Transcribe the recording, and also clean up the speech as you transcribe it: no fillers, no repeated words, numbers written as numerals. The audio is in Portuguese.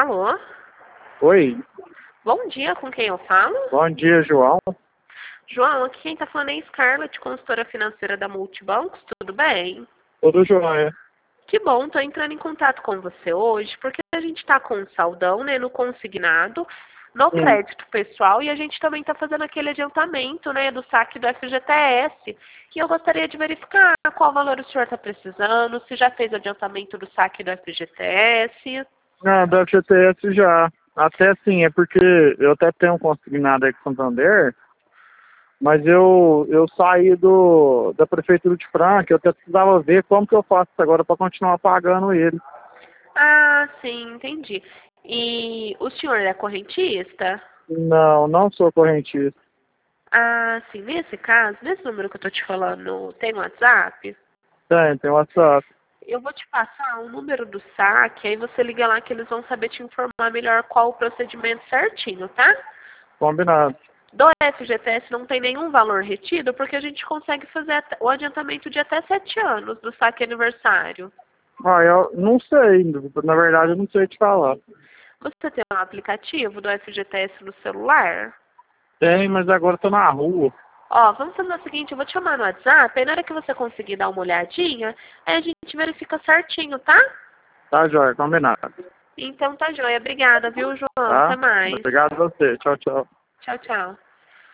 Alô? Oi, Bom dia, com quem eu falo? bom dia, João. João, aqui quem tá falando é Scarlett, consultora financeira da Multibancos, tudo bem? Tudo jóia. Que bom, tô entrando em contato com você hoje, porque a gente tá com um saldão, né, no consignado, no Hum. crédito pessoal, e a gente também tá fazendo aquele adiantamento, né, do saque do FGTS, que eu gostaria de verificar qual valor o senhor tá precisando, se já fez o adiantamento do saque do FGTS. Ah, da FGTS já. Até sim, é porque eu até tenho um consignado aí com Santander, mas eu saí da Prefeitura de Franca, eu até precisava ver como que eu faço agora para continuar pagando ele. Ah, sim, entendi. E o senhor é correntista? Não, não sou correntista. Ah, sim, nesse caso, nesse número que eu tô te falando, tem um WhatsApp? Tem WhatsApp. Eu vou te passar o número do saque, aí você liga lá que eles vão saber te informar melhor qual o procedimento certinho, tá? Combinado. Do FGTS não tem nenhum valor retido, porque a gente consegue fazer o adiantamento de até 7 anos do saque aniversário. Ah, eu não sei, na verdade eu não sei te falar. Você tem um aplicativo do FGTS no celular? Tem, mas agora eu tô na rua. Ó, vamos fazer o seguinte, eu vou te chamar no WhatsApp, aí na hora que você conseguir dar uma olhadinha, aí a gente verifica certinho, tá? Tá, jóia, combinado. Então tá joia. Obrigada, viu, João? Até Tá? mais. Obrigado a você. Tchau, tchau. Tchau, tchau.